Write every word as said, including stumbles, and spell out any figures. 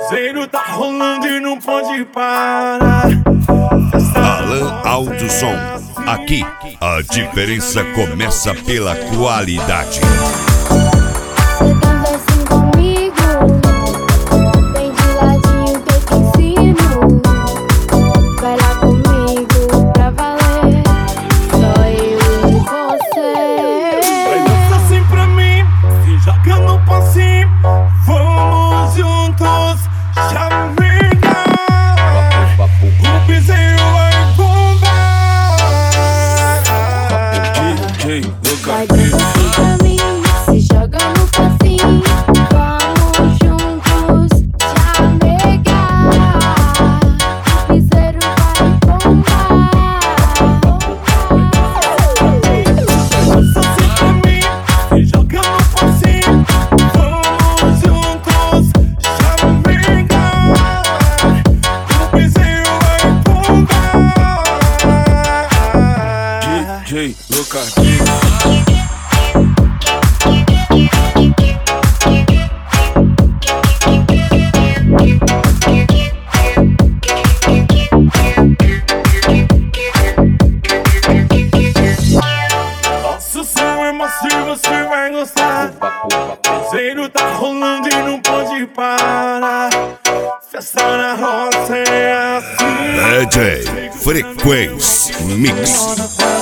Piseiro tá rolando e não pode parar. Alan Alto Som. Aqui a diferença começa pela qualidade. Cê dança assim comigo, vem de ladinho que eu te ensino. Vai lá comigo pra valer, só eu e você. Vai dançar assim pra mim, se joga no passinho. Vamos juntos, chamiga. O piseiro vai bombar. Vai dançar assim pra mim, se joga no passinho. Vamos juntos, chamegar. O piseiro vai bombar. Dança assim pra mim, se joga no passinho. Vamos juntos, chamiga. O piseiro vai bombar. D J Luca aqui. Nossa, o som é macio, você vai gostar. Piseiro tá rolando e não pode parar. Festa na roça é assim. D J Frequência Mix.